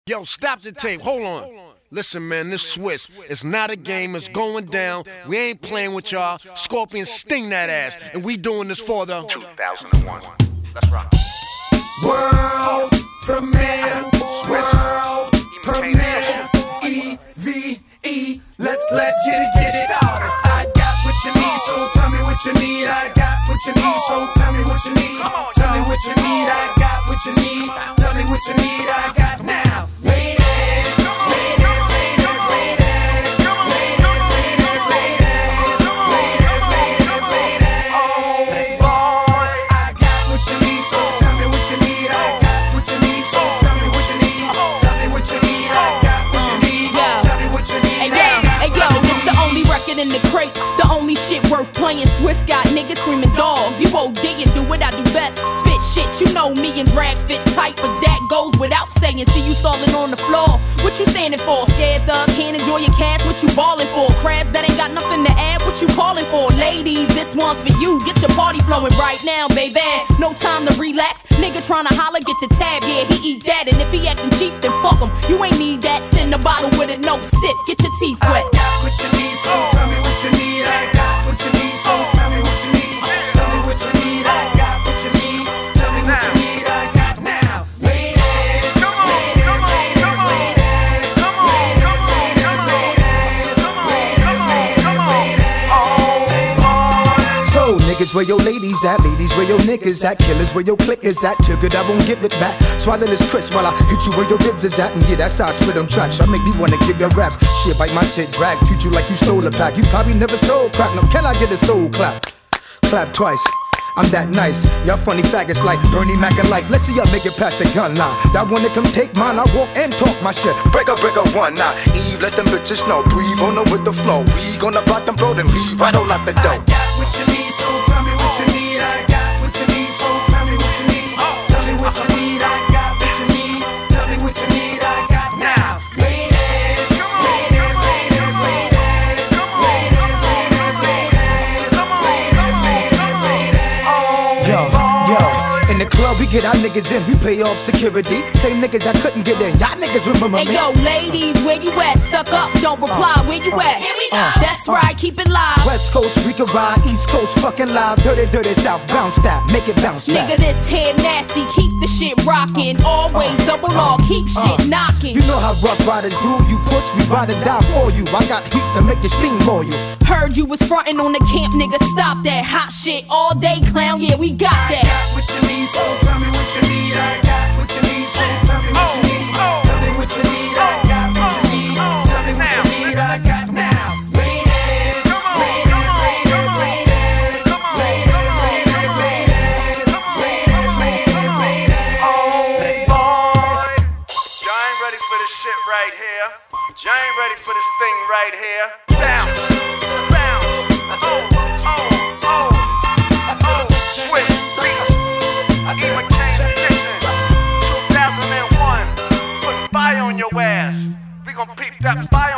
Yo, stop the tape. Hold on. Listen, man, this Swiss, it's not a game, it's going down. We ain't playing with y'all. Scorpion sting that ass. And we doing this for the 2001. Let's rock. World premiere, world premiere, EVE, let's get it started. I got what you need, so tell me what you need. I got what you need, so tell me what you need. Tell me what you need, I got what you need. Tell me what you need, I got now. Ladies, ladies, ladies, ladies, ladies, ladies, ladies, ladies, ladies, ladies. Oh boy, I got what you need, so tell me what you need. I got what you need, so tell me what you need. Tell me what you need, I got what you need. Tell me what you need. Hey yo, it's the only record in the crate, the only shit worth playing. Swiss got niggas screaming dog. You OD and do what I do best. Spit shit, you know me and drag fit tight, but that goes without saying. See you stalling on the floor. What you standing for? Scared thug, can't enjoy your cash. What you ballin' for? Crabs that ain't got nothing to add. What you calling for? Ladies, this one's for you. Get your party flowing right now, baby. No time to relax. Nigga tryna holler, get the tab. Yeah, he eat that, and if he acting cheap, then fuck him. You ain't need that. Send a bottle with it, no sip. Get your teeth wet. I got what you need, so tell me what you need. I got what you need, so tell me what you need. Tell me what you need. I got what you need. Tell me what you need. I got now. Ladies, ladies, ladies, ladies, ladies, ladies, ladies, ladies. Oh, So niggas, where your ladies at? Ladies, where your niggas at? Killers, where your clickers at? Too good, I won't give it back. Swallow this crisp while I hit you where your ribs is at. And yeah, that's how I spit on tracks. I make me wanna give your raps. Shit, bite my shit, drag. Treat you like you stole a pack. You probably never sold crack. No, can I get a soul clap? Clap twice. I'm that nice. Y'all funny faggots like Bernie Mac and life. Let's see y'all make it past the gun line. That wanna come take mine, I walk and talk my shit. Break up one now. Eve, let them bitches know. Breathe on them with the flow. We gonna block them, bro, then leave right on out the I door. got what you need, so tell me what you need. I got what you need, so tell me what you need. Tell me what you need. I got what you need. Tell me what you need. I got now. Ladies, ladies, ladies, ladies, ladies, ladies, ladies, ladies, ladies. Yo, in the club we get our niggas in, we pay off security. Same niggas that couldn't get in, y'all niggas remember me. Hey yo, ladies, where you at? Stuck up, don't reply. Where you at? Here we go. That's right, keep it live. West Coast we can ride, East Coast fucking live. Dirty, dirty South, bounce that, make it bounce back. Nigga, this head nasty, keep the shit rockin'. Always double R, keep shit knockin'. You know how rough riders do, you push, we ride or die for you. I got heat to make you steamroll you. Heard you was frontin' on the camp, nigga, stop that hot shit all day, clown, yeah, we got I that. got what you need, so tell me what you need. I got what you need, so tell me what you need. Tell me what you need. I got what you need. Tell me what you need. I got now. Ladies, ladies, ladies, ladies, ladies, ladies, ladies, ladies, ladies, ladies. Oh boy, Y'all ain't ready for this shit right here. Y'all ain't ready for this thing right here. Bounce, bounce. Swiss beat. E. McCain edition. 2001. Put fire on your ass. We gon' peep that fire.